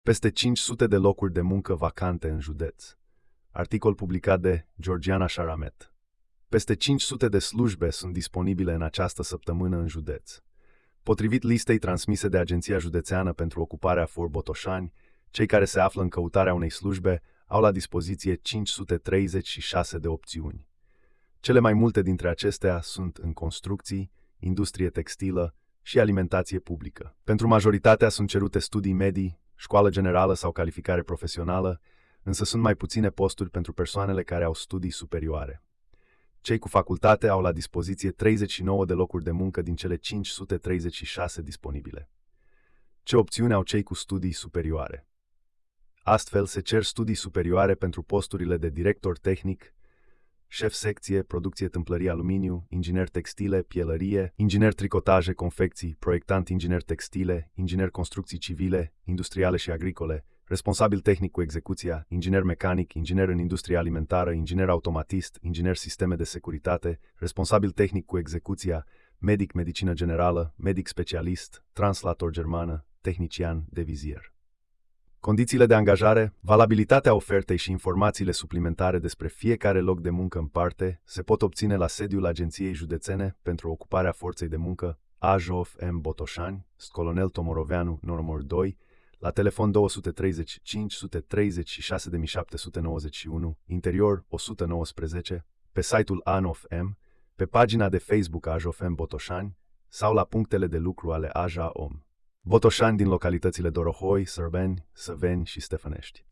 Peste 500 de locuri de muncă vacante în județ. Articol publicat de Georgiana Sharamet. Peste 500 de slujbe sunt disponibile în această săptămână în județ. Potrivit listei transmise de Agenția Județeană pentru Ocuparea FOR Botoșani, cei care se află în căutarea unei slujbe au la dispoziție 536 de opțiuni. Cele mai multe dintre acestea sunt în construcții, industrie textilă și alimentație publică. Pentru majoritatea sunt cerute studii medii, școală generală sau calificare profesională, însă sunt mai puține posturi pentru persoanele care au studii superioare. Cei cu facultate au la dispoziție 39 de locuri de muncă din cele 536 disponibile. Ce opțiuni au cei cu studii superioare? Astfel, se cer studii superioare pentru posturile de director tehnic, șef secție, producție tâmplării aluminiu, inginer textile, pielărie, inginer tricotaje, confecții, proiectant inginer textile, inginer construcții civile, industriale și agricole, responsabil tehnic cu execuția, inginer mecanic, inginer în industria alimentară, inginer automatist, inginer sisteme de securitate, responsabil tehnic cu execuția, medic medicină generală, medic specialist, translator germană, tehnician de vizier. Condițiile de angajare, valabilitatea ofertei și informațiile suplimentare despre fiecare loc de muncă în parte se pot obține la sediul Agenției Județene pentru Ocuparea Forței de Muncă AJOF M. Botoșani, Colonel Tomoroveanu, numărul 2, la telefon 230 536 791, interior 119, pe site-ul ANOF M, pe pagina de Facebook AJOF M. Botoșani sau la punctele de lucru ale AJA OM Botoșani din localitățile Dorohoi, Sărbeni, Săveni și Stefănești.